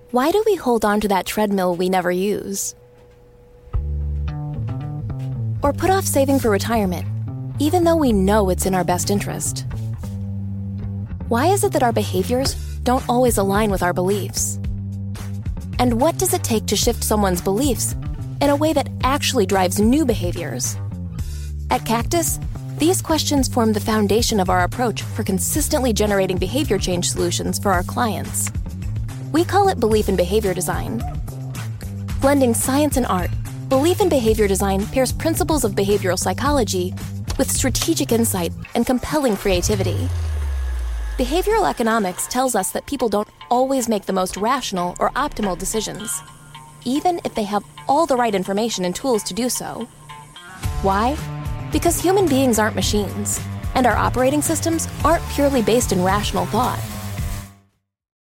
Why do we hold on to that treadmill we never use? Or put off saving for retirement, even though we know it's in our best interest? Why is it that our behaviors don't always align with our beliefs? And what does it take to shift someone's beliefs in a way that actually drives new behaviors? At Cactus, these questions form the foundation of our approach for consistently generating behavior change solutions for our clients. We call it belief and behavior design. Blending science and art, belief and behavior design pairs principles of behavioral psychology with strategic insight and compelling creativity. Behavioral economics tells us that people don't always make the most rational or optimal decisions, even if they have all the right information and tools to do so. Why? Because human beings aren't machines, and our operating systems aren't purely based in rational thought.